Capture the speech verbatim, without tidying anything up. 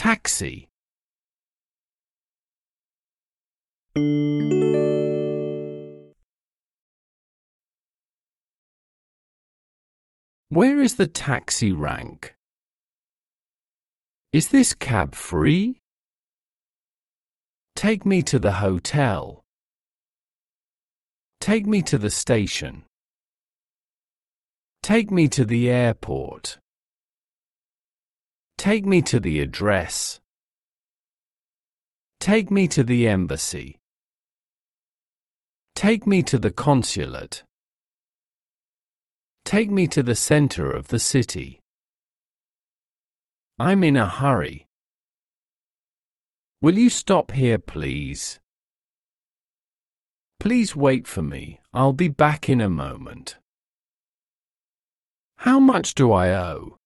Taxi. Where is the taxi rank? Is this cab free? Take me to the hotel. Take me to the station. Take me to the airport. Take me to the address. Take me to the embassy. Take me to the consulate. Take me to the center of the city. I'm in a hurry. Will you stop here, please? Please wait for me. I'll be back in a moment. How much do I owe?